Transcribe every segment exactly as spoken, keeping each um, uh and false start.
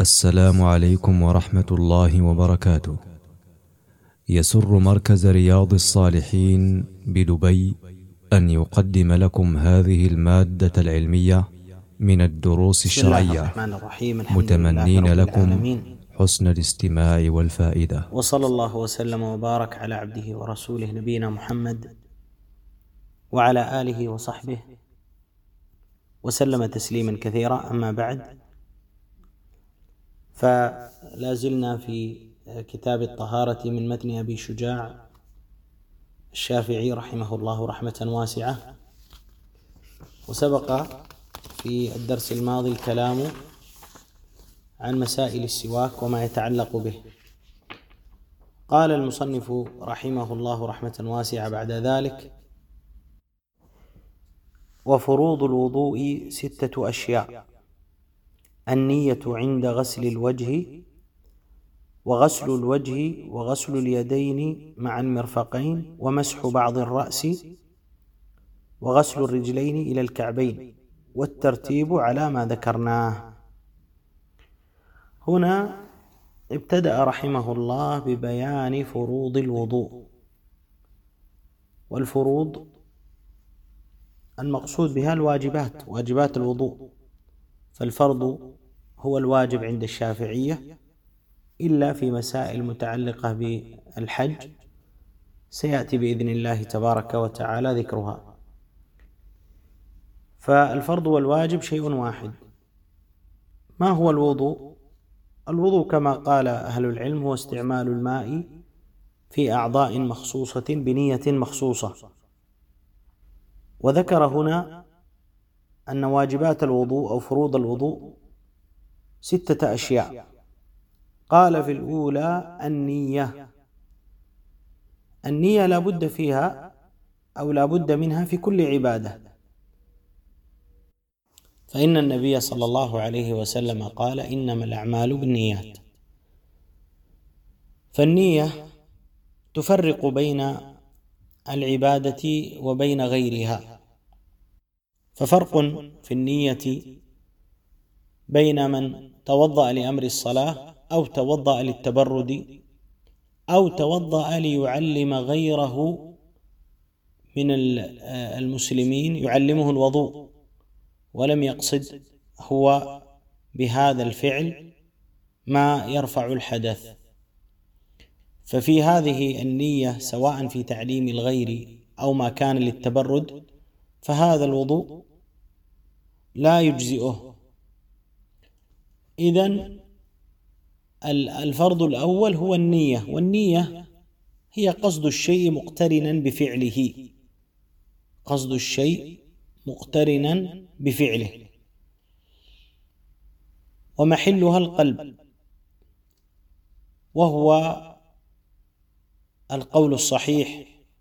السلام عليكم ورحمة الله وبركاته. يسر مركز رياض الصالحين بدبي أن يقدم لكم هذه المادة العلمية من الدروس الشرعية، متمنين لكم حسن الاستماع والفائدة. وصلى الله وسلم وبارك على عبده ورسوله نبينا محمد وعلى آله وصحبه وسلم تسليما كثيرا. أما بعد، فلا زلنا في كتاب الطهارة من متن أبي شجاع الشافعي رحمه الله رحمة واسعة. وسبق في الدرس الماضي الكلام عن مسائل السواك وما يتعلق به. قال المصنف رحمه الله رحمة واسعة بعد ذلك: وفروض الوضوء ستة أشياء: النية عند غسل الوجه، وغسل الوجه وغسل اليدين مع المرفقين، ومسح بعض الرأس، وغسل الرجلين إلى الكعبين، والترتيب على ما ذكرناه. هنا ابتدأ رحمه الله ببيان فروض الوضوء. والفروض المقصود بها الواجبات، واجبات الوضوء. فالفرض هو الواجب عند الشافعية إلا في مسائل متعلقة بالحج سيأتي بإذن الله تبارك وتعالى ذكرها. فالفرض والواجب شيء واحد. ما هو الوضوء؟ الوضوء كما قال أهل العلم هو استعمال الماء في أعضاء مخصوصة بنية مخصوصة. وذكر هنا أن واجبات الوضوء أو فروض الوضوء ستة أشياء. قال في الأولى النية. النية لا بد فيها أو لا بد منها في كل عبادة، فإن النبي صلى الله عليه وسلم قال: إنما الأعمال بالنيات. فالنية تفرق بين العبادة وبين غيرها. ففرق في النية بين من توضأ لأمر الصلاة أو توضأ للتبرد أو توضأ ليعلم غيره من المسلمين، يعلمه الوضوء ولم يقصد هو بهذا الفعل ما يرفع الحدث. ففي هذه النية سواء في تعليم الغير أو ما كان للتبرد فهذا الوضوء لا يجزئه. إذن الفرض الأول هو النية، والنية هي قصد الشيء مقترنا بفعله، قصد الشيء مقترنا بفعله، ومحلها القلب، وهو القول الصحيح،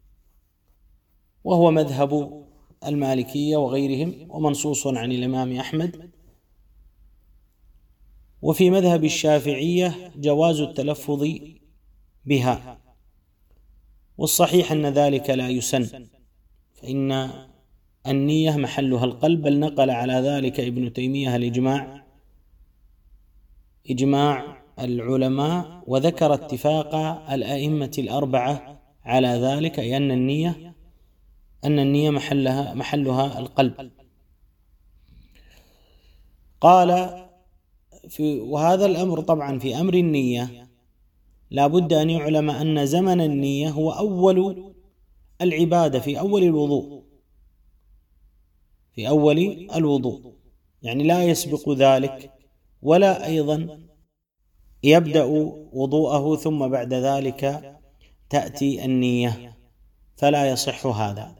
وهو مذهب المالكية وغيرهم، ومنصوص عن الإمام أحمد. وفي مذهب الشافعية جواز التلفظ بها، والصحيح أن ذلك لا يسن، فإن النية محلها القلب. بل نقل على ذلك ابن تيمية الإجماع، إجماع العلماء، وذكر اتفاق الأئمة الأربعة على ذلك، أي أن النية أن النية محلها محلها القلب. قال في وهذا الأمر طبعا في أمر النية لا بد أن يعلم أن زمن النية هو أول العبادة، في أول الوضوء، في أول الوضوء، يعني لا يسبق ذلك، ولا أيضا يبدأ وضوءه ثم بعد ذلك تأتي النية، فلا يصح هذا.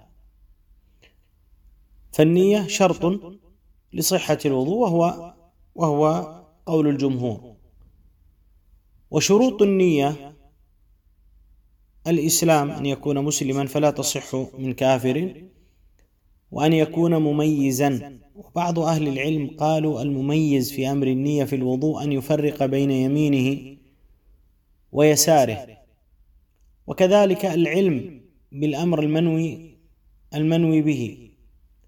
فالنية شرط لصحة الوضوء، وهو وهو قول الجمهور. وشروط النية الإسلام، أن يكون مسلما فلا تصح من كافر، وأن يكون مميزا. وبعض أهل العلم قالوا المميز في أمر النية في الوضوء أن يفرق بين يمينه ويساره، وكذلك العلم بالأمر المنوي المنوي به،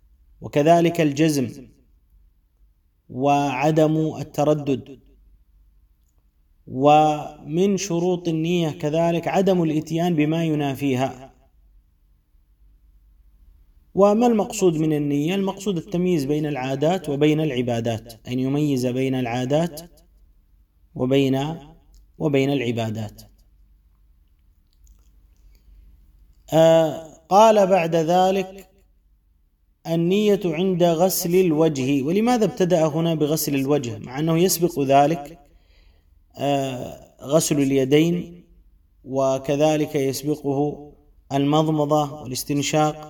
وكذلك الجزم وعدم التردد ومن شروط النية كذلك عدم الإتيان بما ينافيها. وما المقصود من النية؟ المقصود التمييز بين العادات وبين العبادات، أن يميز بين العادات وبين وبين العبادات. آه قال بعد ذلك النية عند غسل الوجه. ولماذا ابتدأ هنا بغسل الوجه مع أنه يسبق ذلك آه غسل اليدين، وكذلك يسبقه المضمضة والاستنشاق؟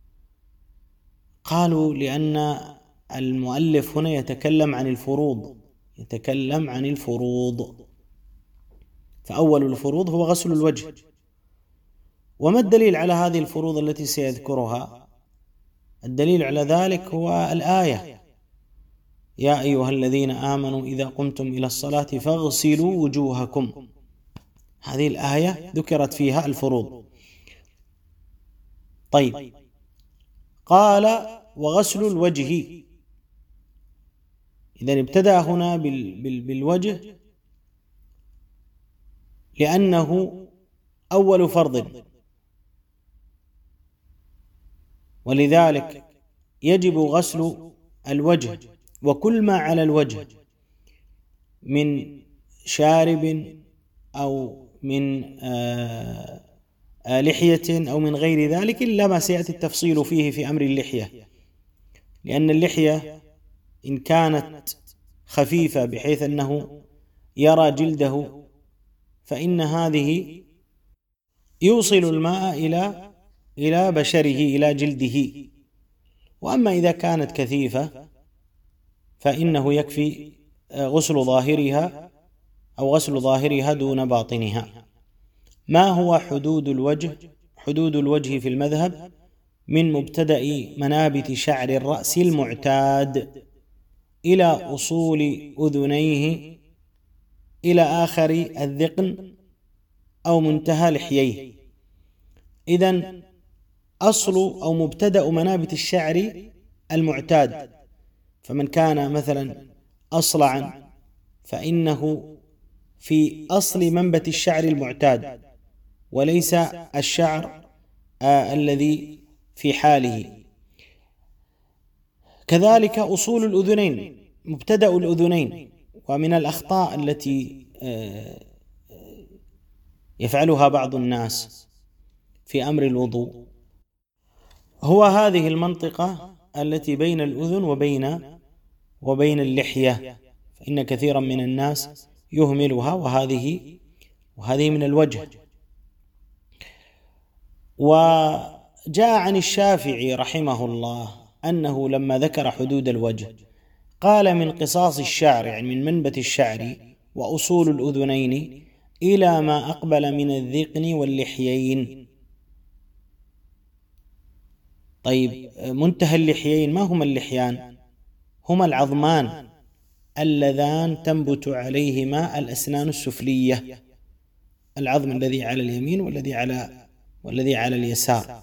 قالوا لأن المؤلف هنا يتكلم عن الفروض، يتكلم عن الفروض، فأول الفروض هو غسل الوجه. وما الدليل على هذه الفروض التي سيذكرها؟ الدليل على ذلك هو الآية: يا أيها الذين آمنوا إذا قمتم إلى الصلاة فاغسلوا وجوهكم. هذه الآية ذكرت فيها الفروض. طيب، قال وغسل الوجه. إذن ابتدأ هنا بالوجه لأنه أول فرض، ولذلك يجب غسل الوجه وكل ما على الوجه من شارب أو من آه لحية أو من غير ذلك، إلا ما سيأتي التفصيل فيه في أمر اللحية، لأن اللحية إن كانت خفيفة بحيث أنه يرى جلده فإن هذه يوصل الماء إلى إلى بشره إلى جلده. وأما إذا كانت كثيفة فإنه يكفي غسل ظاهرها أو غسل ظاهرها دون باطنها. ما هو حدود الوجه؟ حدود الوجه في المذهب من مبتدأ منابت شعر الرأس المعتاد إلى أصول أذنيه إلى آخر الذقن أو منتهى لحييه. إذن أصل أو مبتدأ منابت الشعر المعتاد، فمن كان مثلا أصلعا فإنه في أصل منبت الشعر المعتاد وليس الشعر آه الذي في حاله. كذلك أصول الأذنين، مبتدأ الأذنين. ومن الأخطاء التي آه يفعلها بعض الناس في أمر الوضوء هو هذه المنطقة التي بين الأذن وبين وبين اللحية، فإن كثيرا من الناس يهملها، وهذه وهذه من الوجه. وجاء عن الشافعي رحمه الله أنه لما ذكر حدود الوجه قال من قصاص الشعر، يعني من منبت الشعر وأصول الأذنين إلى ما أقبل من الذقن واللحيين. طيب، منتهى اللحيين ما هما اللحيان؟ هما العظمان اللذان تنبت عليهما الأسنان السفلية، العظم الذي على اليمين والذي على والذي على اليسار.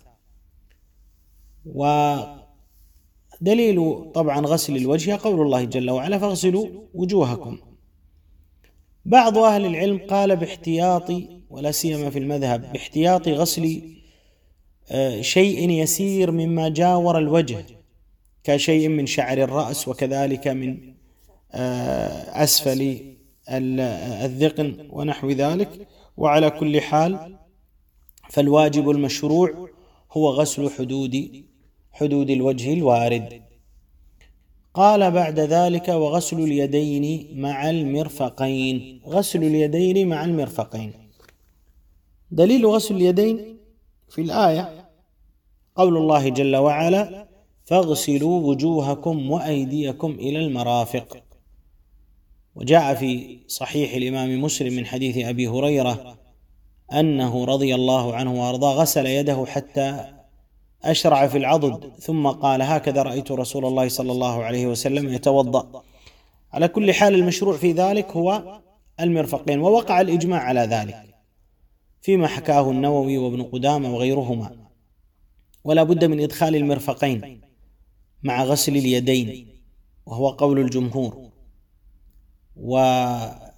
ودليل طبعا غسل الوجه قول الله جل وعلا فاغسلوا وجوهكم. بعض أهل العلم قال باحتياط، ولا سيما في المذهب، باحتياط غسل شيء يسير مما جاور الوجه كشيء من شعر الرأس، وكذلك من أسفل الذقن ونحو ذلك. وعلى كل حال فالواجب المشروع هو غسل حدود حدود الوجه الوارد. قال بعد ذلك وغسل اليدين مع المرفقين. غسل اليدين مع المرفقين، دليل غسل اليدين في الآية قول الله جل وعلا فاغسلوا وجوهكم وأيديكم إلى المرافق. وجاء في صحيح الإمام مسلم من حديث أبي هريرة أنه رضي الله عنه وأرضاه غسل يده حتى أشرع في العضد، ثم قال هكذا رأيت رسول الله صلى الله عليه وسلم يتوضأ. على كل حال المشروع في ذلك هو المرفقين، ووقع الإجماع على ذلك فيما حكاه النووي وابن قدامة وغيرهما. ولا بد من إدخال المرفقين مع غسل اليدين، وهو قول الجمهور. وفي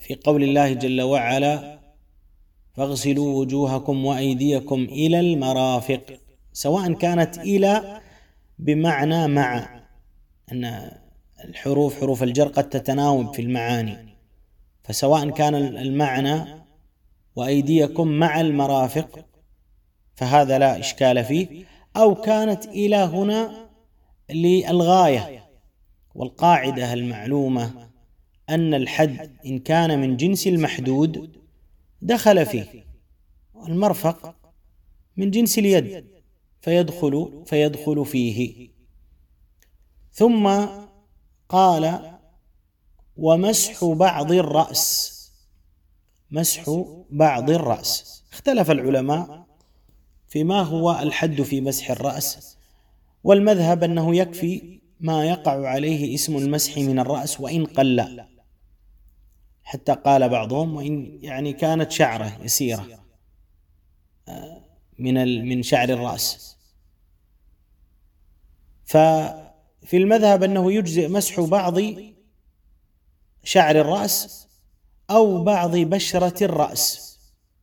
في قول الله جل وعلا فاغسلوا وجوهكم وأيديكم إلى المرافق، سواء كانت إلى بمعنى مع، أن الحروف حروف الجر قد تتناوب في المعاني، فسواء كان المعنى وأيديكم مع المرافق فهذا لا إشكال فيه، أو كانت إلى هنا للغاية. والقاعدة المعلومة أن الحد إن كان من جنس المحدود دخل فيه، والمرفق من جنس اليد فيدخل فيدخل فيه. ثم قال ومسح بعض الرأس، مسح بعض الرأس. اختلف العلماء فيما هو الحد في مسح الرأس، والمذهب أنه يكفي ما يقع عليه اسم المسح من الرأس وإن قل، حتى قال بعضهم وإن يعني كانت شعرة يسيرة من من شعر الرأس. ففي المذهب أنه يجزئ مسح بعض شعر الرأس أو بعض بشرة الرأس.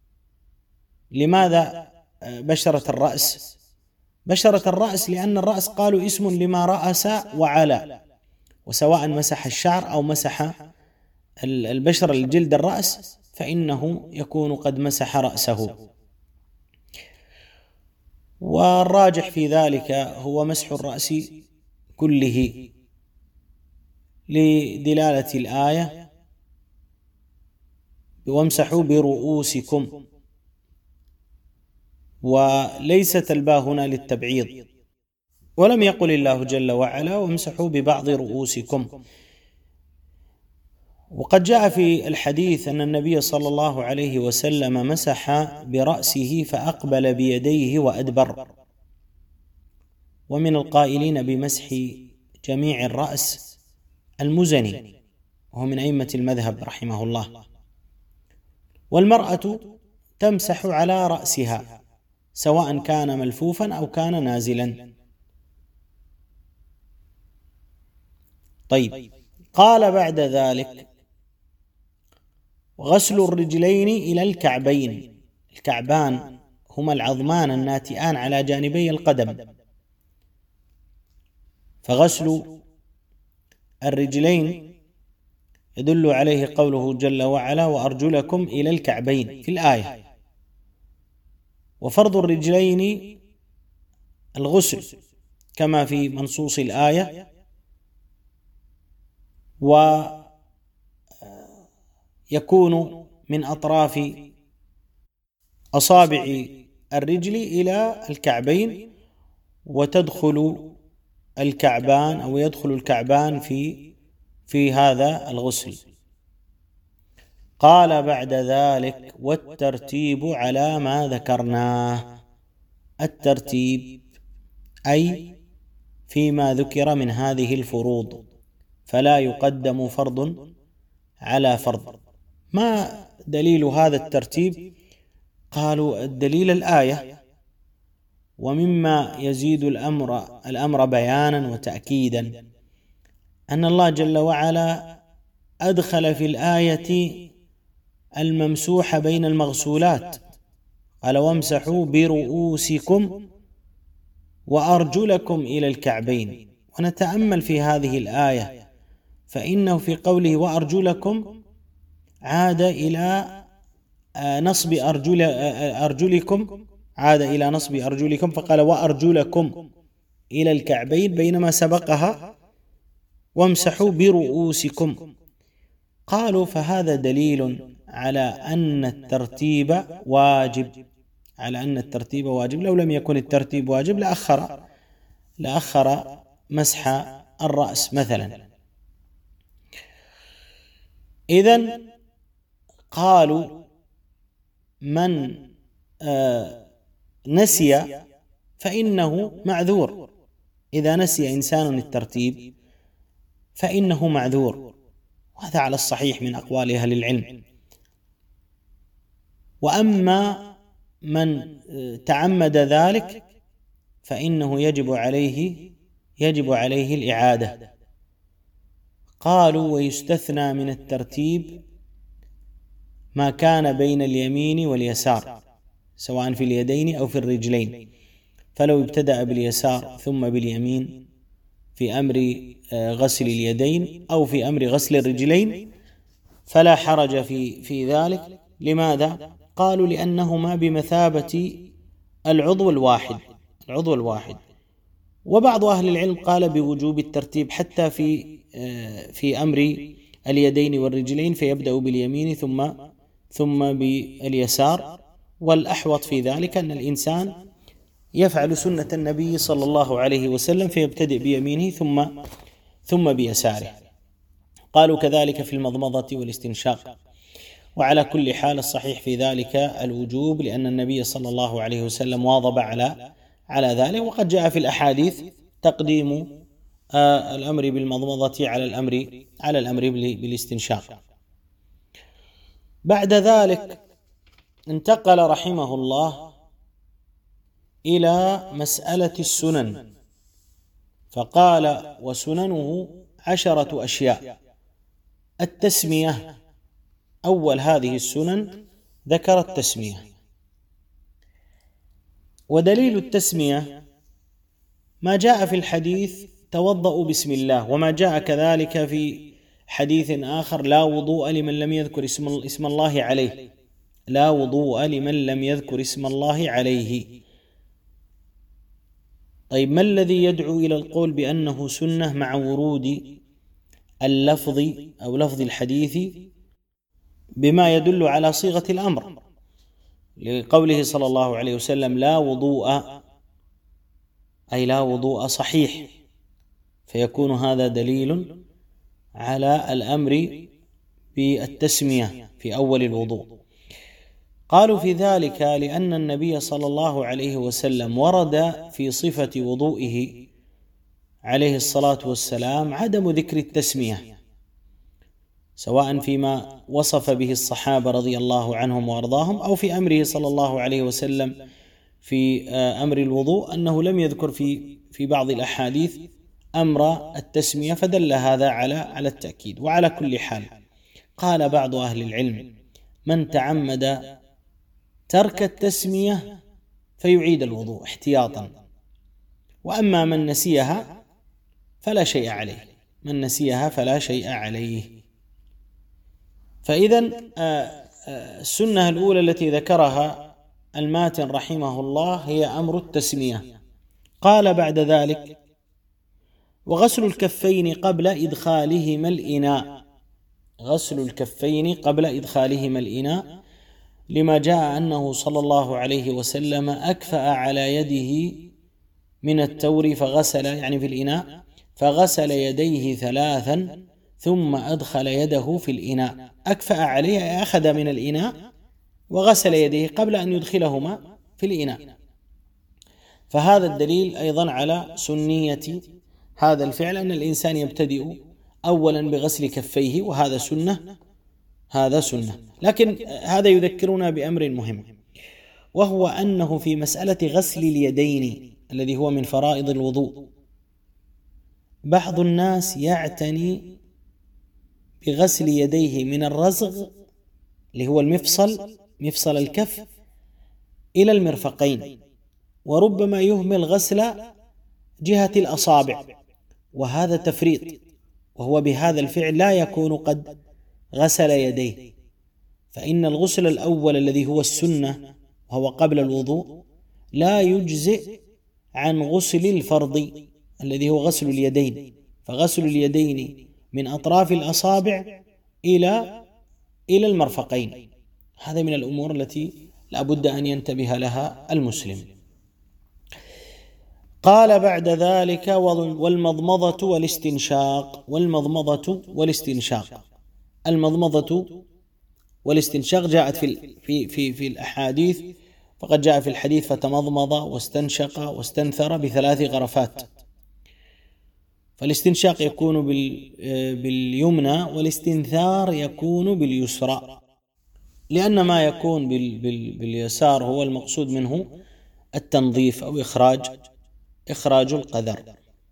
لماذا بشرة الرأس؟ بشرة الرأس لأن الرأس قالوا اسم لما رأس وعلى، وسواء مسح الشعر أو مسح البشرة الجلد الرأس فإنه يكون قد مسح رأسه. والراجح في ذلك هو مسح الرأس كله لدلالة الآية وامسحوا برؤوسكم، وليست الباء هنا للتبعيض، ولم يقل الله جل وعلا وامسحوا ببعض رؤوسكم. وقد جاء في الحديث أن النبي صلى الله عليه وسلم مسح برأسه فأقبل بيديه وأدبر، ومن القائلين بمسح جميع الرأس المزني وهو من أئمة المذهب رحمه الله. والمرأة تمسح على رأسها سواء كان ملفوفا أو كان نازلا. طيب، قال بعد ذلك غسل الرجلين إلى الكعبين. الكعبان هما العظمان الناتئان على جانبي القدم، فغسل الرجلين يدل عليه قوله جل وعلا وأرجلكم إلى الكعبين في الآية. وفرض الرجلين الغسل كما في منصوص الآية، ويكون من أطراف أصابع الرجل إلى الكعبين، وتدخل الكعبان أو يدخل الكعبان في في هذا الغسل. قال بعد ذلك والترتيب على ما ذكرناه. الترتيب أي فيما ذكر من هذه الفروض، فلا يقدم فرض على فرض. ما دليل هذا الترتيب؟ قالوا الدليل الآية، ومما يزيد الأمر الأمر بيانا وتأكيدا أن الله جل وعلا أدخل في الآية الممسوح بين المغسولات، قال وامسحوا برؤوسكم وأرجلكم إلى الكعبين. ونتأمل في هذه الآية فإنه في قوله وأرجلكم عاد إلى نصب أرجل أرجلكم عاد إلى نصب أرجلكم فقال وأرجلكم إلى الكعبين، بينما سبقها وامسحوا برؤوسكم. قالوا فهذا دليل على أن الترتيب واجب، على أن الترتيب واجب. لو لم يكن الترتيب واجب لأخر لأخر مسح الرأس مثلا. إذن قالوا من آه نسي فإنه معذور. إذا نسي إنسان الترتيب فإنه معذور، وهذا على الصحيح من أقوال أهل العلم. وأما من تعمد ذلك فإنه يجب عليه يجب عليه الإعادة. قالوا ويستثنى من الترتيب ما كان بين اليمين واليسار سواء في اليدين أو في الرجلين، فلو ابتدأ باليسار ثم باليمين في أمر غسل اليدين أو في أمر غسل الرجلين فلا حرج في في ذلك. لماذا؟ قالوا لأنهما بمثابة العضو الواحد العضو الواحد وبعض أهل العلم قال بوجوب الترتيب حتى في في أمر اليدين والرجلين، فيبدأ باليمين ثم ثم باليسار، والأحوط في ذلك أن الإنسان يفعل سنة النبي صلى الله عليه وسلم فيبتدئ بيمينه ثم ثم بيساره. قالوا كذلك في المضمضة والاستنشاق. وعلى كل حال الصحيح في ذلك الوجوب، لأن النبي صلى الله عليه وسلم واظب على على ذلك، وقد جاء في الأحاديث تقديم آه الأمر بالمضمضة على الأمر على الأمر بالاستنشاق. بعد ذلك انتقل رحمه الله إلى مسألة السنن، فقال: وسننه عشرة أشياء. التسمية أول هذه السنن ذكر التسمية، ودليل التسمية ما جاء في الحديث توضأوا بسم الله، وما جاء كذلك في حديث آخر: لا وضوء لمن لم يذكر اسم, اسم الله عليه لا وضوء لمن لم يذكر اسم الله عليه. طيب، ما الذي يدعو إلى القول بأنه سنة مع ورود اللفظ أو لفظ الحديث بما يدل على صيغة الأمر، لقوله صلى الله عليه وسلم: لا وضوء، أي لا وضوء صحيح، فيكون هذا دليل على الأمر بالتسمية في أول الوضوء. قالوا في ذلك لأن النبي صلى الله عليه وسلم ورد في صفة وضوئه عليه الصلاة والسلام عدم ذكر التسمية، سواء فيما وصف به الصحابة رضي الله عنهم وأرضاهم أو في أمره صلى الله عليه وسلم في أمر الوضوء، أنه لم يذكر في في بعض الأحاديث أمر التسمية، فدل هذا على على التأكيد. وعلى كل حال قال بعض أهل العلم: من تعمد ترك التسمية فيعيد الوضوء احتياطا، وأما من نسيها فلا شيء عليه من نسيها فلا شيء عليه. فإذن السنة الأولى التي ذكرها الماتن رحمه الله هي أمر التسمية. قال بعد ذلك: وغسل الكفين قبل إدخالهما الإناء. غسل الكفين قبل إدخالهما الإناء، لما جاء أنه صلى الله عليه وسلم أكفأ على يده من التور فغسل، يعني في الإناء، فغسل يديه ثلاثا ثم أدخل يده في الإناء. أكفأ عليه، أخذ من الإناء وغسل يديه قبل أن يدخلهما في الإناء. فهذا الدليل أيضا على سنية هذا الفعل، أن الإنسان يبتدئ أولا بغسل كفيه، وهذا سنة هذا سنة. لكن هذا يذكرنا بأمر مهم، وهو أنه في مسألة غسل اليدين الذي هو من فرائض الوضوء، بعض الناس يعتني بغسل يديه من الرزغ اللي هو المفصل مفصل الكف إلى المرفقين، وربما يهمل غسل جهة الأصابع، وهذا تفريط، وهو بهذا الفعل لا يكون قد غسل يديه. فإن الغسل الأول الذي هو السنة وهو قبل الوضوء لا يجزئ عن غسل الفرض الذي هو غسل اليدين، فغسل اليدين من أطراف الأصابع إلى إلى المرفقين، هذا من الأمور التي لا بد أن ينتبه لها المسلم. قال بعد ذلك: والمضمضة والاستنشاق. والمضمضة والاستنشاق، المضمضة والاستنشاق جاءت في في في في الأحاديث، فقد جاء في الحديث: فتمضمض واستنشق واستنثر بثلاث غرفات. فالاستنشاق يكون باليمنى، والاستنثار يكون باليسرى، لأن ما يكون باليسار هو المقصود منه التنظيف أو إخراج إخراج القذر.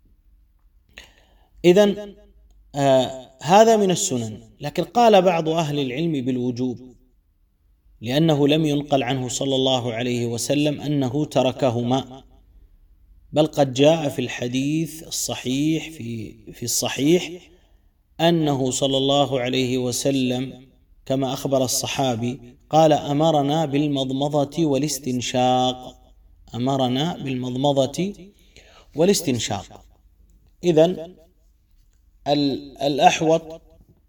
إذن آه هذا من السنن. لكن قال بعض أهل العلم بالوجوب، لأنه لم ينقل عنه صلى الله عليه وسلم أنه تركهما، بل قد جاء في الحديث الصحيح في في الصحيح أنه صلى الله عليه وسلم كما أخبر الصحابي قال: أمرنا بالمضمضة والاستنشاق، أمرنا بالمضمضة والاستنشاق. إذن الأحوط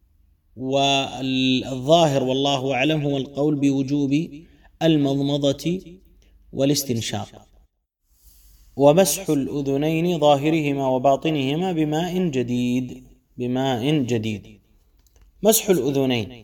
والظاهر والله أعلم هو القول بوجوب المضمضة والاستنشاق. ومسح الأذنين ظاهرهما وباطنهما بماء جديد، بماء جديد. مسح الأذنين،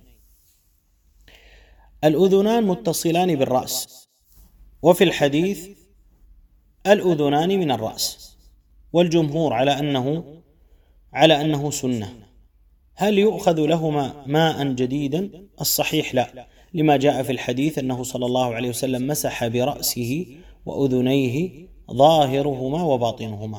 الأذنان متصلان بالرأس، وفي الحديث الأذنان من الرأس، والجمهور على أنه على أنه سنة. هل يؤخذ لهما ماء جديدا؟ الصحيح لا، لما جاء في الحديث أنه صلى الله عليه وسلم مسح برأسه وأذنيه ظاهرهما وباطنهما.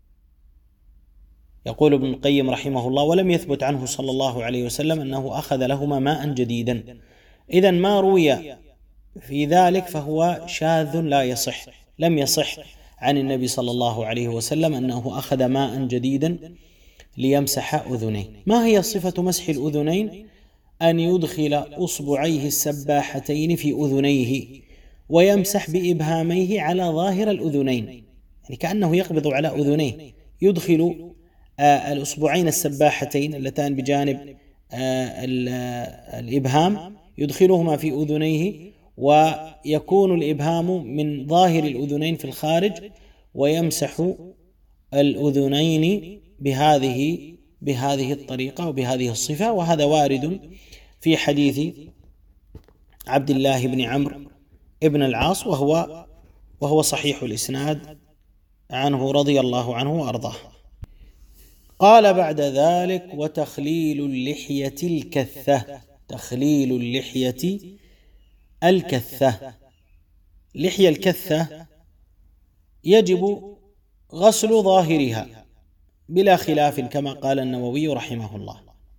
يقول ابن القيم رحمه الله: ولم يثبت عنه صلى الله عليه وسلم أنه أخذ لهما ماء جديدا، إذن ما روي في ذلك فهو شاذ لا يصح، لم يصح عن النبي صلى الله عليه وسلم أنه أخذ ماء جديدا ليمسح أذنيه. ما هي صفة مسح الأذنين؟ أن يدخل أصبعيه السباحتين في أذنيه ويمسح بإبهاميه على ظاهر الأذنين، يعني كأنه يقبض على أذنيه، يدخل آه الأصبعين السباحتين اللتان بجانب آه الإبهام، يدخلهما في أذنيه، ويكون الإبهام من ظاهر الأذنين في الخارج، ويمسح الأذنين بهذه بهذه الطريقة وبهذه الصفة. وهذا وارد في حديث عبد الله بن عمرو ابن العاص، وهو وهو صحيح الإسناد عنه رضي الله عنه وأرضاه. قال بعد ذلك: وتخليل اللحية الكثة، تخليل اللحية الكثة. لحية الكثة يجب غسل ظاهرها بلا خلاف كما قال النووي رحمه الله،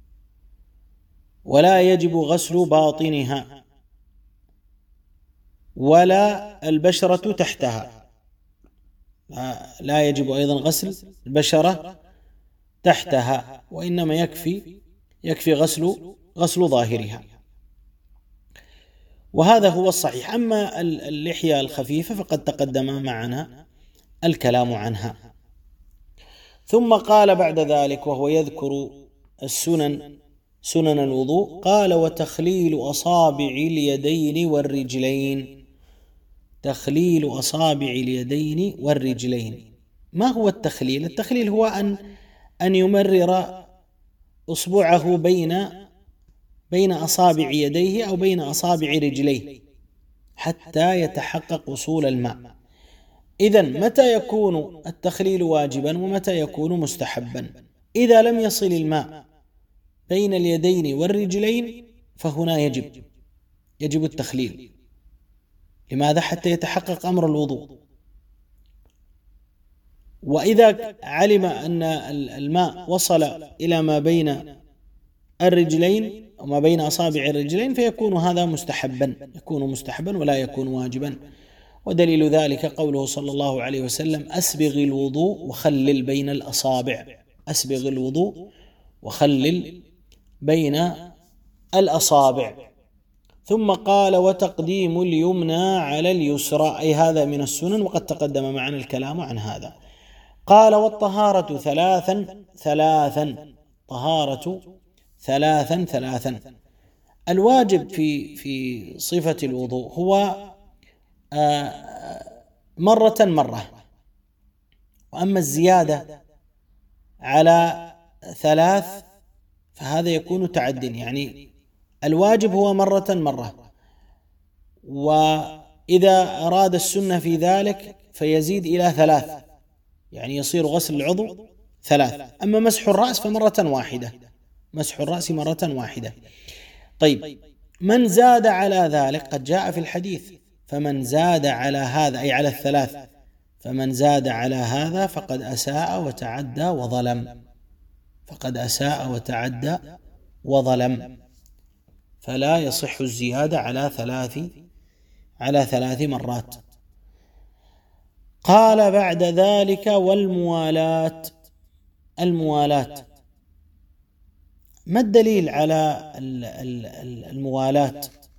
ولا يجب غسل باطنها ولا البشرة تحتها، لا يجب أيضا غسل البشرة تحتها، وإنما يكفي يكفي غسل غسل ظاهرها، وهذا هو الصحيح. أما اللحية الخفيفة فقد تقدم معنا الكلام عنها. ثم قال بعد ذلك وهو يذكر السنن سنن الوضوء، قال: وتخليل أصابع اليدين والرجلين. تخليل أصابع اليدين والرجلين. ما هو التخليل؟ التخليل هو أن أن يمرر أصبعه بين بين أصابع يديه أو بين أصابع رجليه حتى يتحقق وصول الماء. إذن متى يكون التخليل واجبا ومتى يكون مستحبا؟ إذا لم يصل الماء بين اليدين والرجلين فهنا يجب يجب التخليل. لماذا؟ حتى يتحقق أمر الوضوء. وإذا علم أن الماء وصل إلى ما بين الرجلين وما بين أصابع الرجلين فيكون هذا مستحبا، يكون مستحبا ولا يكون واجبا. ودليل ذلك قوله صلى الله عليه وسلم: أسبغ الوضوء وخلل بين الأصابع. أسبغ الوضوء وخلل بين الأصابع. ثم قال: وتقديم اليمنى على اليسرى، أي هذا من السنن، وقد تقدم معنا الكلام عن هذا. قال: والطهارة ثلاثا ثلاثا، طهارة ثلاثا ثلاثا. الواجب في في صفة الوضوء هو مرة مرة، وأما الزيادة على ثلاث فهذا يكون تعد، يعني الواجب هو مرة مرة، وإذا أراد السنة في ذلك فيزيد إلى ثلاث، يعني يصير غسل العضو ثلاث. أما مسح الرأس فمرة واحدة، مسح الرأس مرة واحدة. طيب، من زاد على ذلك قد جاء في الحديث: فمن زاد على هذا، أي على الثلاث، فمن زاد على هذا فقد أساء وتعدى وظلم، فقد أساء وتعدى وظلم. فلا يصح الزيادة على ثلاث على ثلاث مرات. قال بعد ذلك: والموالاة. الموالاة، ما الدليل على الموالاة؟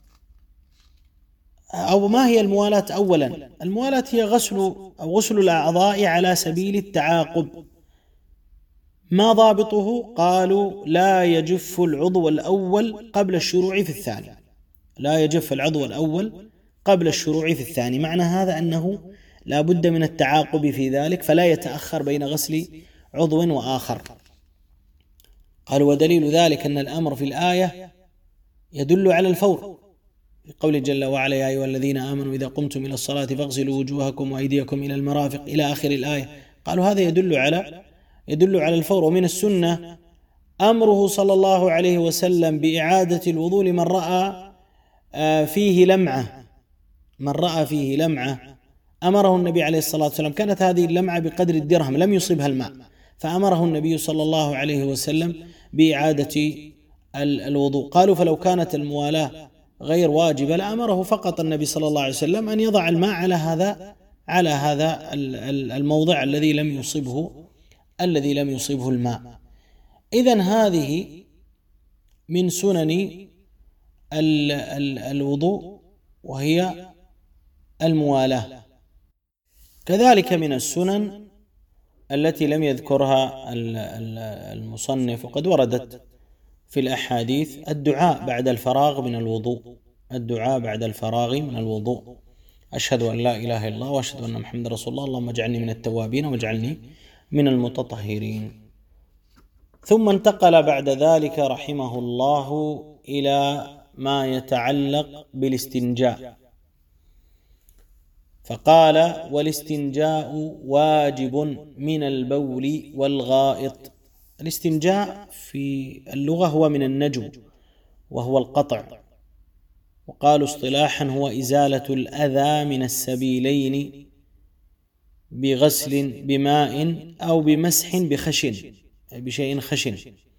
أو ما هي الموالاة؟ أولا، الموالاة هي غسل أو غسل الأعضاء على سبيل التعاقب. ما ضابطه؟ قالوا: لا يجف العضو الأول قبل الشروع في الثاني. لا يجف العضو الأول قبل الشروع في الثاني. معنى هذا أنه لا بد من التعاقب في ذلك، فلا يتأخر بين غسل عضو وآخر. قالوا: ودليل ذلك أن الأمر في الآية يدل على الفور، في قوله جل وعلا: يا أيها الذين آمنوا إذا قمتم إلى الصلاة فاغسلوا وجوهكم وأيديكم إلى المرافق إلى آخر الآية. قالوا هذا يدل على يدل على الفور. ومن السنة أمره صلى الله عليه وسلم بإعادة الوضوء لمن رأى فيه لمعة من رأى فيه لمعة أمره النبي عليه الصلاة والسلام. كانت هذه اللمعة بقدر الدرهم، لم يصبها الماء، فأمره النبي صلى الله عليه وسلم بإعادة الوضوء. قالوا: فلو كانت الموالاة غير واجبة لأمره فقط النبي صلى الله عليه وسلم أن يضع الماء على هذا على هذا الموضع الذي لم يصبه الذي لم يصبه الماء. إذن هذه من سنن الوضوء وهي الموالاة. كذلك من السنن التي لم يذكرها المصنف وقد وردت في الأحاديث الدعاء بعد الفراغ من الوضوء الدعاء بعد الفراغ من الوضوء أشهد أن لا إله إلا الله وأشهد أن محمد رسول الله، اللهم اجعلني من التوابين واجعلني من المتطهرين. ثم انتقل بعد ذلك رحمه الله إلى ما يتعلق بالاستنجاء، فقال: والاستنجاء واجب من البول والغائط. الاستنجاء في اللغة هو من النجو وهو القطع، وقالوا اصطلاحا هو إزالة الأذى من السبيلين بغسل بماء أو بمسح بخشن بشيء خشن.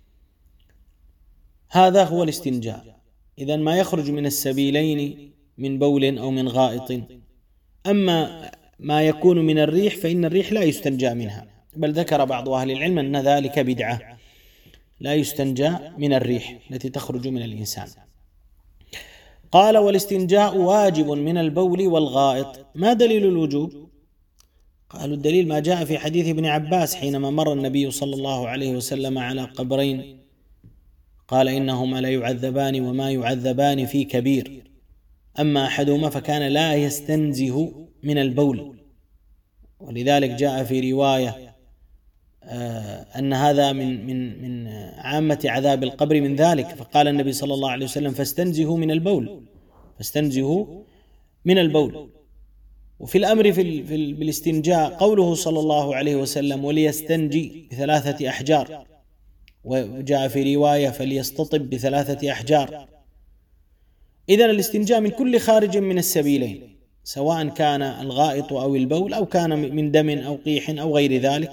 هذا هو الاستنجاء. إذن ما يخرج من السبيلين من بول أو من غائط. أما ما يكون من الريح فإن الريح لا يستنجى منها، بل ذكر بعض أهل العلم أن ذلك بدعة، لا يستنجى من الريح التي تخرج من الإنسان. قال: والاستنجاء واجب من البول والغائط. ما دليل الوجوب؟ قالوا: الدليل ما جاء في حديث ابن عباس حينما مر النبي صلى الله عليه وسلم على قبرين قال: إنهما لا يعذبان وما يعذبان في كبير، أما أحدهما فكان لا يستنزه من البول. ولذلك جاء في رواية أن هذا من من من عامة عذاب القبر من ذلك، فقال النبي صلى الله عليه وسلم: فاستنزهوا من البول فاستنزهوا من البول. وفي الأمر في بالاستنجاء قوله صلى الله عليه وسلم: وليستنجي بثلاثة أحجار، وجاء في رواية: فليستطب بثلاثة أحجار. إذن الاستنجاء من كل خارج من السبيلين، سواء كان الغائط أو البول أو كان من دم أو قيح أو غير ذلك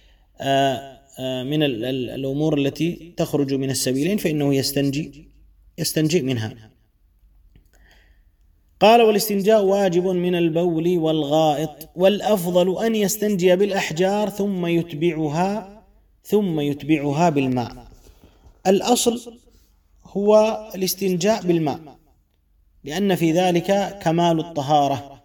من الأمور التي تخرج من السبيلين، فإنه يستنجي يستنجي منها. قال: والاستنجاء واجب من البول والغائط، والأفضل أن يستنجي بالأحجار ثم يتبعها ثم يتبعها بالماء. الأصل هو الاستنجاء بالماء، لأن في ذلك كمال الطهارة.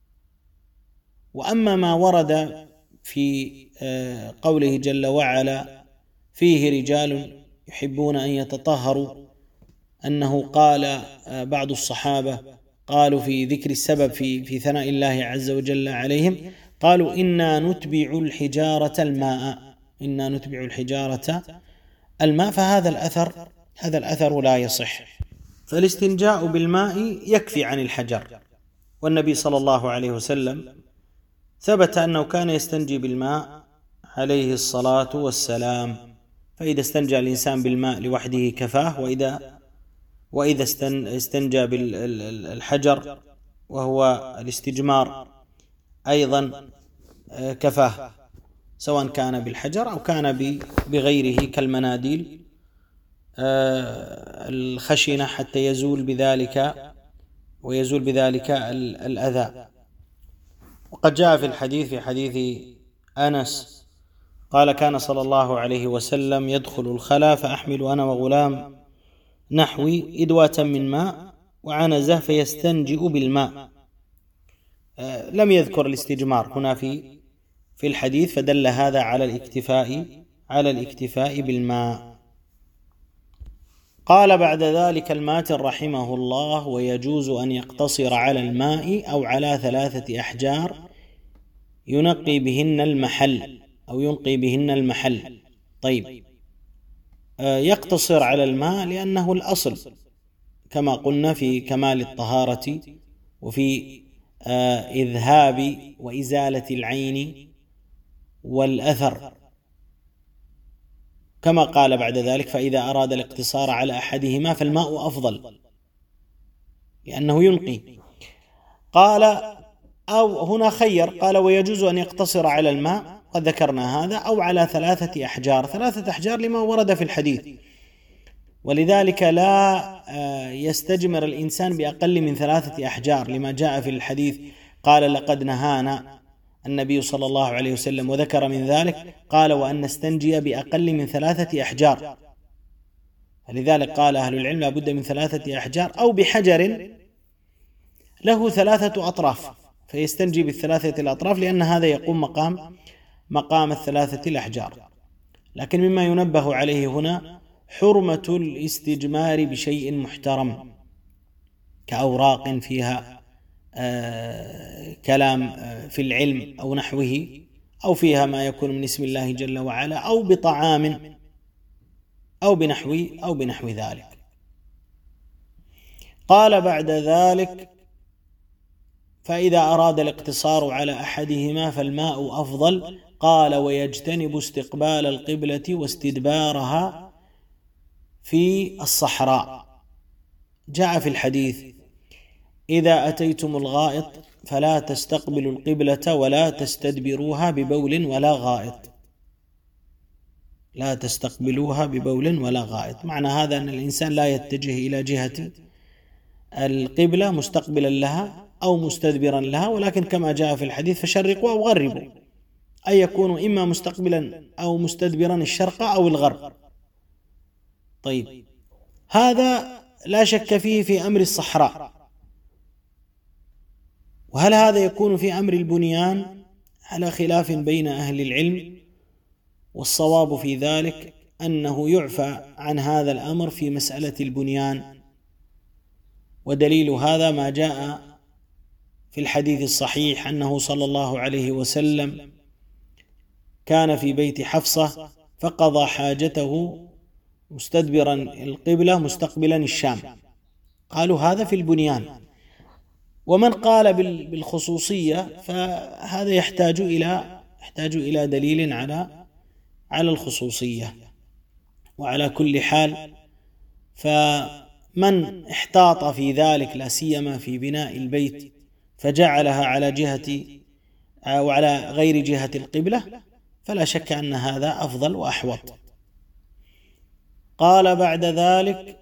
وأما ما ورد في قوله جل وعلا: فيه رجال يحبون أن يتطهروا، أنه قال بعض الصحابة قالوا في ذكر السبب في في ثناء الله عز وجل عليهم، قالوا: إنا نتبع الحجارة الماء إنا نتبع الحجارة الماء فهذا الأثر هذا الأثر لا يصح. فالاستنجاء بالماء يكفي عن الحجر، والنبي صلى الله عليه وسلم ثبت أنه كان يستنجي بالماء عليه الصلاة والسلام. فإذا استنجى الإنسان بالماء لوحده كفاه، وإذا وإذا استنجى بالحجر وهو الاستجمار أيضا كفاه، سواء كان بالحجر أو كان بغيره كالمناديل الخشنة حتى يزول بذلك ويزول بذلك الأذى. وقد جاء في الحديث في حديث أنس قال: كان صلى الله عليه وسلم يدخل الخلاء فأحمل أنا وغلام نحوي إدواة من ماء وعنزة فيستنجئ بالماء. لم يذكر الاستجمار هنا في في الحديث، فدل هذا على الاكتفاء على الاكتفاء بالماء. قال بعد ذلك الماتن رحمه الله: ويجوز أن يقتصر على الماء أو على ثلاثة أحجار ينقي بهن المحل أو ينقي بهن المحل. طيب، يقتصر على الماء لأنه الأصل كما قلنا في كمال الطهارة وفي إذهاب وإزالة العين والأثر، كما قال بعد ذلك: فإذا أراد الاقتصار على أحدهما فالماء أفضل لأنه ينقي. قال أو هنا خير، قال: ويجوز أن يقتصر على الماء، قد ذكرنا هذا، أو على ثلاثة أحجار. ثلاثة أحجار لما ورد في الحديث، ولذلك لا يستجمر الإنسان بأقل من ثلاثة أحجار لما جاء في الحديث. قال: لقد نهانا النبي صلى الله عليه وسلم، وذكر من ذلك قال: وأن نستنجي بأقل من ثلاثة أحجار. فلذلك قال أهل العلم: لا بد من ثلاثة أحجار أو بحجر له ثلاثة أطراف فيستنجي بالثلاثة الأطراف، لأن هذا يقوم مقام مقام الثلاثة الأحجار. لكن مما ينبه عليه هنا حرمة الاستجمار بشيء محترم كأوراق فيها آه كلام آه في العلم أو نحوه، أو فيها ما يكون من اسم الله جل وعلا، أو بطعام أو بنحو أو بنحو ذلك. قال بعد ذلك: فإذا أراد الاقتصار على أحدهما فالماء أفضل. قال: ويجتنب استقبال القبلة واستدبارها في الصحراء. جاء في الحديث: إذا أتيتم الغائط فلا تستقبلوا القبلة ولا تستدبروها ببول ولا غائط. لا تستقبلوها ببول ولا غائط، معنى هذا أن الإنسان لا يتجه إلى جهة القبلة مستقبلا لها أو مستدبرا لها، ولكن كما جاء في الحديث: فشرقوا أو غربوا، أي يكون إما مستقبلا أو مستدبرا الشرق أو الغرب. طيب، هذا لا شك فيه في أمر الصحراء. وهل هذا يكون في أمر البنيان؟ على خلاف بين أهل العلم، والصواب في ذلك أنه يعفى عن هذا الأمر في مسألة البنيان. ودليل هذا ما جاء في الحديث الصحيح أنه صلى الله عليه وسلم كان في بيت حفصة فقضى حاجته مستدبرا القبلة مستقبلا الشام. قالوا هذا في البنيان. ومن قال بالخصوصية فهذا يحتاج إلى يحتاج إلى دليل على على الخصوصية. وعلى كل حال فمن احتاط في ذلك، لا سيما في بناء البيت، فجعلها على جهة أو على غير جهة القبلة، فلا شك أن هذا أفضل وأحوط. قال بعد ذلك: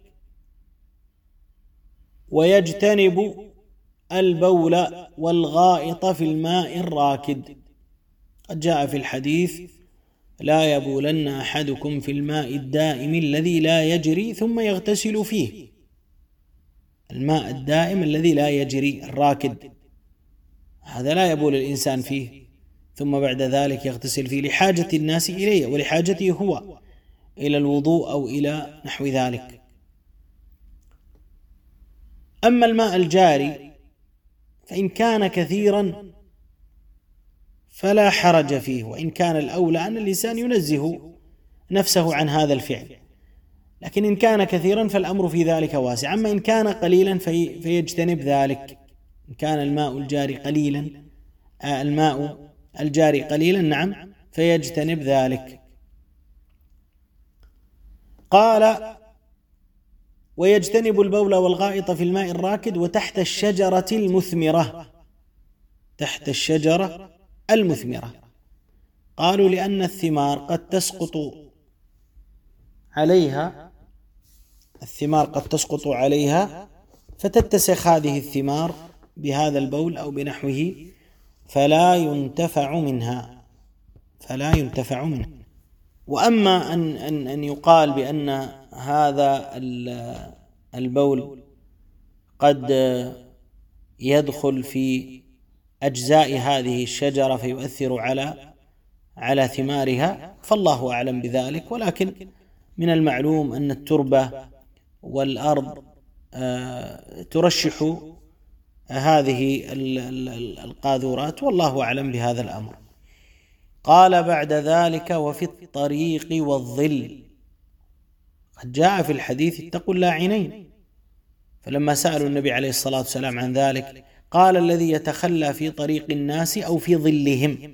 ويجتنب البول والغائط في الماء الراكد. قد جاء في الحديث: لا يبولن أحدكم في الماء الدائم الذي لا يجري ثم يغتسل فيه. الماء الدائم الذي لا يجري الراكد، هذا لا يبول الإنسان فيه ثم بعد ذلك يغتسل فيه لحاجة الناس إليه ولحاجته هو إلى الوضوء أو إلى نحو ذلك. أما الماء الجاري فإن كان كثيرا فلا حرج فيه، وإن كان الأولى أن الإنسان ينزه نفسه عن هذا الفعل، لكن إن كان كثيرا فالأمر في ذلك واسع. أما إن كان قليلا في فيجتنب ذلك. إن كان الماء الجاري قليلا آه الماء الجاري قليلا نعم فيجتنب ذلك. قال: ويجتنب البول والغائط في الماء الراكد وتحت الشجرة المثمرة. تحت الشجرة المثمرة. قالوا: لأن الثمار قد تسقط عليها الثمار قد تسقط عليها فتتسخ هذه الثمار بهذا البول أو بنحوه فلا ينتفع منها فلا ينتفع منها. وأما أن, أن, أن يقال بأن هذا البول قد يدخل في أجزاء هذه الشجرة فيؤثر على على ثمارها فالله أعلم بذلك، ولكن من المعلوم أن التربة والأرض ترشح هذه القاذورات، والله أعلم بهذا الأمر. قال بعد ذلك: وفي الطريق والظل. قد جاء في الحديث: اتقوا اللاعنين. فلما سألوا النبي عليه الصلاة والسلام عن ذلك قال: الذي يتخلى في طريق الناس أو في ظلهم.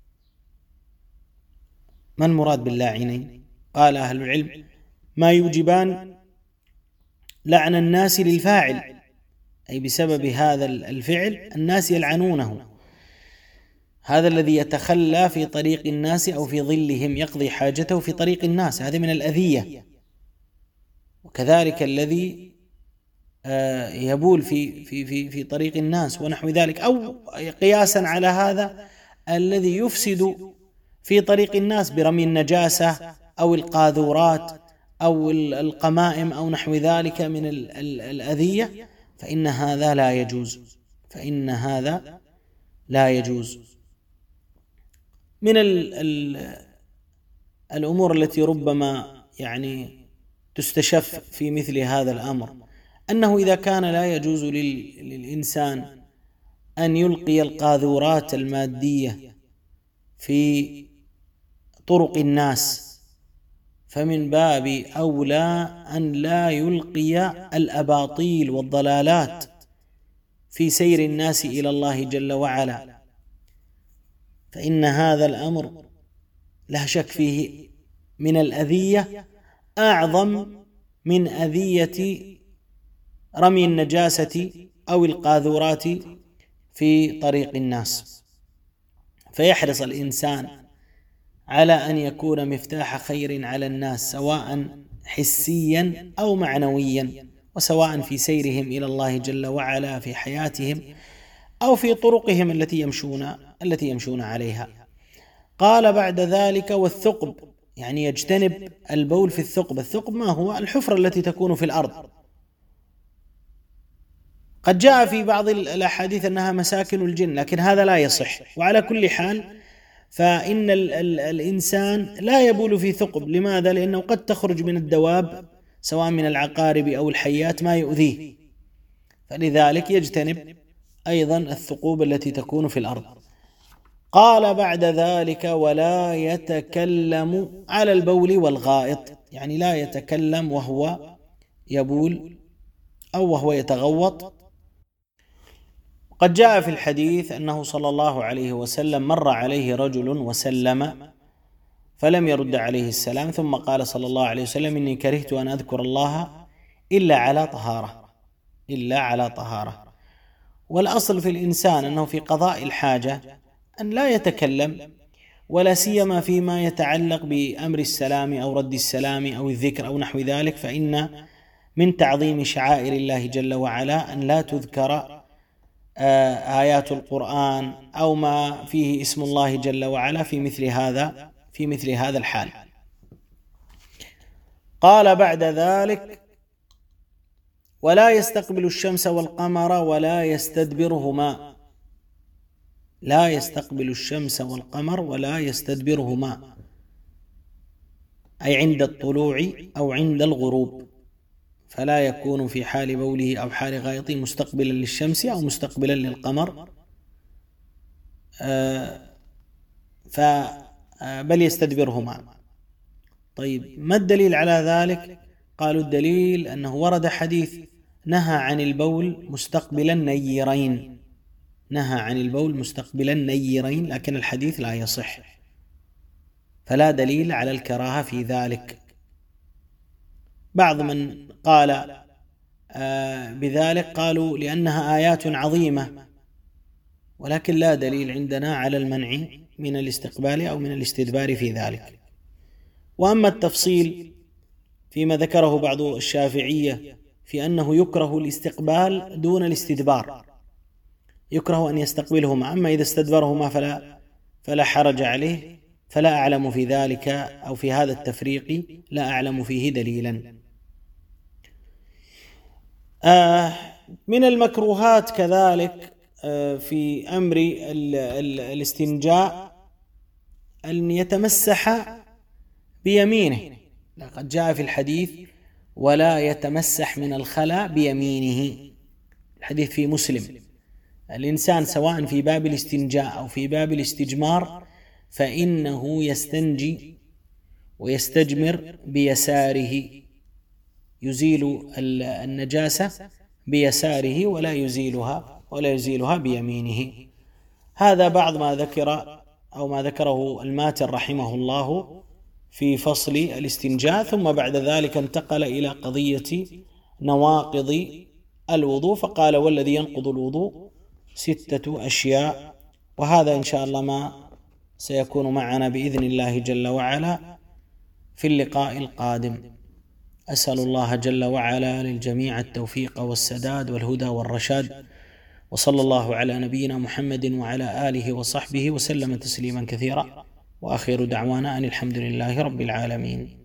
ما المراد باللاعنين؟ قال أهل العلم: ما يوجبان لعن الناس للفاعل، أي بسبب هذا الفعل الناس يلعنونه. هذا الذي يتخلى في طريق الناس أو في ظلهم يقضي حاجته في طريق الناس، هذا من الأذية. وكذلك الذي يبول في في في في طريق الناس ونحو ذلك، أو قياسا على هذا الذي يفسد في طريق الناس برمي النجاسة أو القاذورات أو القمائم أو نحو ذلك من الأذية، فإن هذا لا يجوز فإن هذا لا يجوز. من ال ال الأمور التي ربما يعني تستشف في مثل هذا الأمر أنه إذا كان لا يجوز للإنسان أن يلقي القاذورات المادية في طرق الناس، فمن باب أولى أن لا يلقي الأباطيل والضلالات في سير الناس إلى الله جل وعلا، فإن هذا الأمر لا شك فيه من الأذية أعظم من أذية رمي النجاسة أو القاذورات في طريق الناس. فيحرص الإنسان على أن يكون مفتاح خير على الناس، سواء حسيا أو معنويا، وسواء في سيرهم إلى الله جل وعلا في حياتهم أو في طرقهم التي يمشون التي يمشون عليها. قال بعد ذلك: والثقب، يعني يجتنب البول في الثقب. الثقب ما هو؟ الحفرة التي تكون في الأرض. قد جاء في بعض الأحاديث أنها مساكن الجن، لكن هذا لا يصح. وعلى كل حال فإن ال ال الإنسان لا يبول في ثقب. لماذا؟ لأنه قد تخرج من الدواب سواء من العقارب أو الحيات ما يؤذيه، فلذلك يجتنب أيضا الثقوب التي تكون في الأرض. قال بعد ذلك: ولا يتكلم على البول والغائط، يعني لا يتكلم وهو يبول أو وهو يتغوط. قد جاء في الحديث أنه صلى الله عليه وسلم مر عليه رجل وسلم فلم يرد عليه السلام، ثم قال صلى الله عليه وسلم: إني كرهت أن أذكر الله إلا على طهارة إلا على طهارة. والأصل في الإنسان أنه في قضاء الحاجة أن لا يتكلم، ولا سيما فيما يتعلق بأمر السلام أو رد السلام أو الذكر أو نحو ذلك، فإن من تعظيم شعائر الله جل وعلا أن لا تذكر آيات القرآن أو ما فيه اسم الله جل وعلا في مثل هذا في مثل هذا الحال. قال بعد ذلك: ولا يستقبل الشمس والقمر ولا يستدبرهما. لا يستقبل الشمس والقمر ولا يستدبرهما، أي عند الطلوع أو عند الغروب، فلا يكون في حال بوله أو حال غائطه مستقبلا للشمس أو مستقبلا للقمر، بل يستدبرهما. طيب، ما الدليل على ذلك؟ قالوا: الدليل أنه ورد حديث نهى عن البول مستقبلا نيرين نهى عن البول مستقبلا نيرين لكن الحديث لا يصح، فلا دليل على الكراهة في ذلك. بعض من قال آه بذلك قالوا لأنها آيات عظيمة، ولكن لا دليل عندنا على المنع من الاستقبال أو من الاستدبار في ذلك. وأما التفصيل فيما ذكره بعض الشافعية في أنه يكره الاستقبال دون الاستدبار، يكره أن يستقبلهما، أما إذا استدبرهما فلا فلا حرج عليه. فلا أعلم في ذلك أو في هذا التفريق لا أعلم فيه دليلا. آه من المكروهات كذلك آه في أمر ال ال الاستنجاء أن يتمسح بيمينه. لقد جاء في الحديث: ولا يتمسح من الخلاء بيمينه. الحديث في مسلم. الإنسان سواء في باب الاستنجاء أو في باب الاستجمار فإنه يستنجي ويستجمر بيساره، يزيل النجاسة بيساره ولا يزيلها ولا يزيلها بيمينه. هذا بعض ما ذكر أو ما ذكره الماتر رحمه الله في فصل الاستنجاء، ثم بعد ذلك انتقل إلى قضية نواقض الوضوء، فقال: والذي ينقض الوضوء ستة أشياء. وهذا إن شاء الله ما سيكون معنا بإذن الله جل وعلا في اللقاء القادم. أسأل الله جل وعلا للجميع التوفيق والسداد والهدى والرشاد، وصلى الله على نبينا محمد وعلى آله وصحبه وسلم تسليما كثيرا، وآخر دعوانا أن الحمد لله رب العالمين.